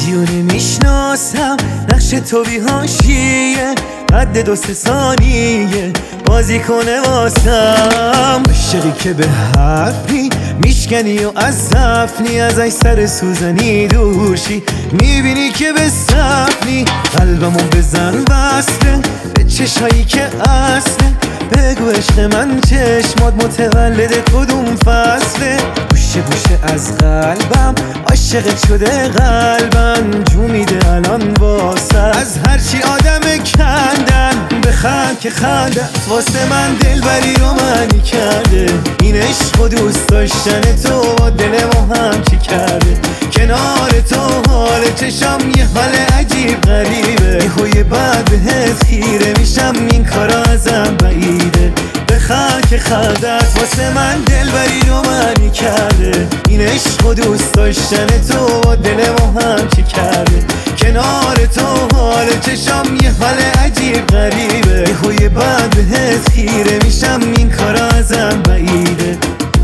یکیو نمیشناسم، نقش تو بی حاشیه، قد 2-3 ثانیه بازی کنه واسم. عشقی که به حرفی میشکنی و از زفنی، ازش سر سوزنی دوشی، میبینی که به صفنی. قلبمو بزن وصله به چشایی که اصله، بگو عشق من چشمات متولد کدوم فصله. گوشه گوشه از قلبم عاشقت شده، قلبم جو میده الان واسه از هرچی آدم کندن. بخند که خندت واسه من دلبری رو معنی کرده، این عشق و دوست داشتن تو با دلمو هم چی کرده. کنار تو حال چشم یه حال عجیب غریبه، یهوی بعد بهت خیره میشم، این کارا ازم بعیده. بخند که خندت واسه من دلبری رو معنی کرده، این عشق و دوست داشتن تو با دلمو هم چی کرده. کنار تو حال چشم یه حال عجیب غریبه، یهوی بعد بهت خیره میشم، این کارا ازم بعیده.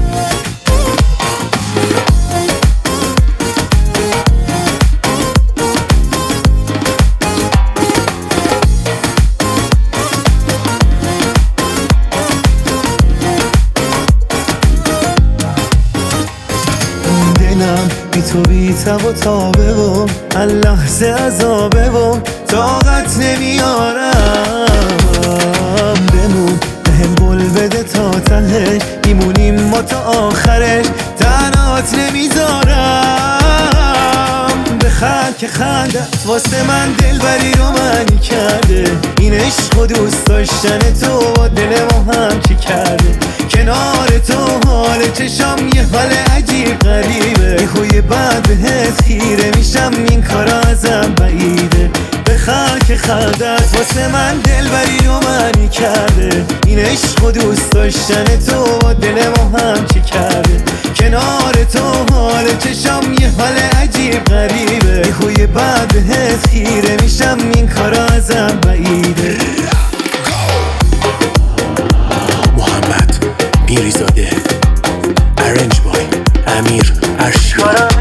بی تو بی تب و تابه و اللحظه عذابه و طاقت نمیارم. بمون بهم گل بده تا تهش، میمونیم ما تا آخرش، تنهات نمیذارم. بخند که خندت واسه من دلبری رو معنی کرده، این عشق و دوست داشتن تو با دلمو هم چی کرده. کنار تو حال چشم یه حال عجیب غریبه، یهوی بعد بهت خیره میشم، این کارا ازم بعیده. بخند که خندت واسه من دلبری رو معنی کرده، این عشق و دوست داشتن تو با دلمو هم چی کرده. کنار تو حال چشم یه حال عجیب غریبه، یهوی بعد بهت خیره میشم، این کارا ازم بعیده. میریزاده ارنج بای امیر ارشاد.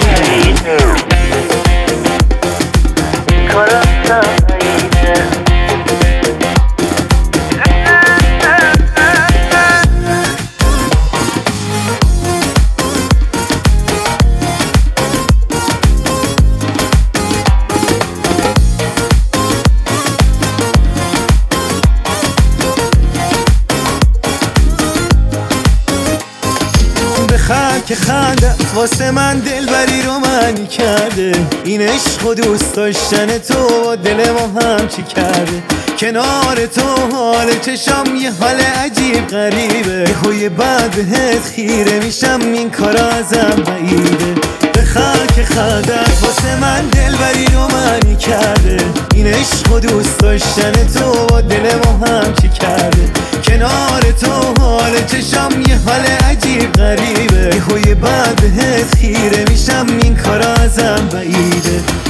بخند که خندت واسه من دلبری رو معنی کرده، این عشق و دوست داشتن تو با دلمو هم چی کرده. کنار تو حال چشم یه حال عجیب غریبه، یهوی بعد بهت خیره میشم، این کارا ازم بعیده. بخند که خندت واسه من دلبری رو معنی کرده، این عشق و دوست داشتن تو با دلمو هم چی کرده. کنار تو حال چشم یه حال عجیب غریبه، یهوی بعد بهت خیره میشم، این کارا ازم بعیده.